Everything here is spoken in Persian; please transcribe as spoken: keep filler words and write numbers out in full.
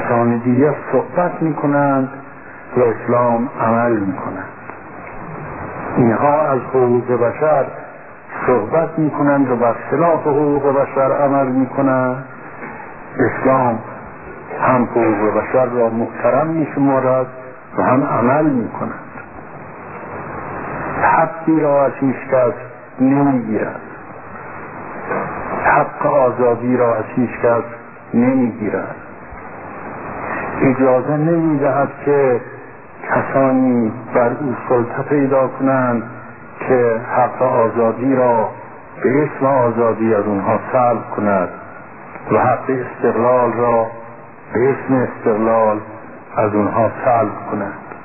کسان دیگر صحبت میکنند و اسلام عمل میکنند. اینها از حقوق بشر صحبت میکنند و بر خلاف حقوق بشر عمل میکنند. اسلام هم حقوق بشر را محترم میشمارد و هم عمل میکنند. حقی را از هیچ کس نمیگیرد، حق آزادی را از هیچ کس نمیگیرد. اجازه نمیدهد که کسانی بر او سلطه پیدا کنند که حق آزادی را به اسم آزادی از اونها سلب کند و حق استقلال را به اسم استقلال از اونها سلب کند.